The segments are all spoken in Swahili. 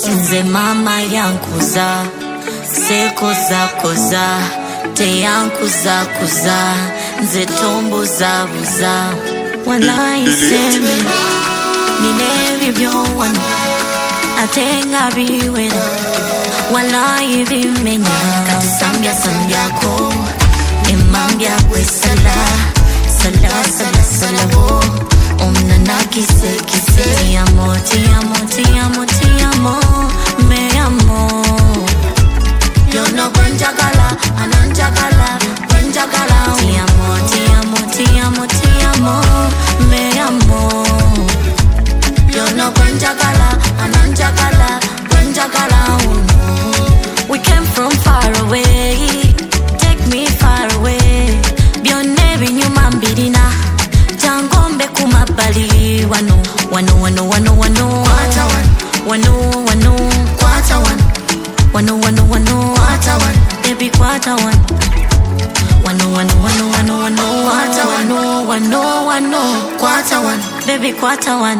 Nze mama yankuza sekoza koza te yankuza kuza nze tombuza buza wallahi seme nine bibyowana atenga biwena wallahi bimenya kasambya sambyako emambya kwesala sala sala salabo omnanaki sekise ti amo ti amo ti amo ti amo me amo yo no kwenjagala ananjagala kwenjagala ti amo ti amo ti amo ti amo me amo yo no kwenjagala ananjagala kwenjagala we came from far away take me far away byonne binyuma mbirina jangombe kumabali wano wano wano wano wano kwata wano wano kwata wano wano wano kwata baby kwata wano wano wano wano wano kwata wano wano kwata baby kwata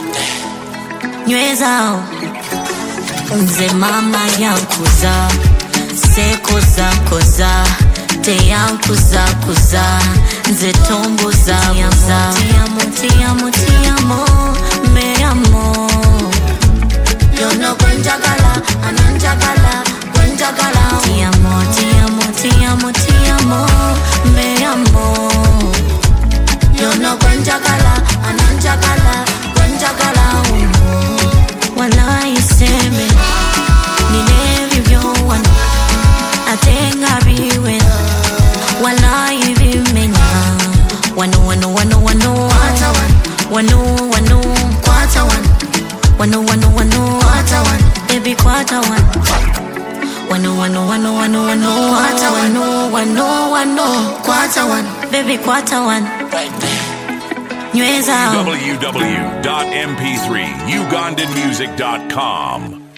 nyweza nze mama yankuza sekoza koza te yankuza kuza nze tombuza buza ti amo ti amo ti amo me amo yo no kwenjagala ananjagala kwenjagala ti amo ti amo ti amo ti amo me amo yo no kwenjagala ananjagala kwenjagala wallahi seme nine bibyowana atenga biwena wallahi bimenya wano wano wano wano wano wano kwata wano wano wano kwata baby kwata wano wano wano wano wano kwata wano wano kwata baby kwata nyweza www.mp3ugandanmusic.com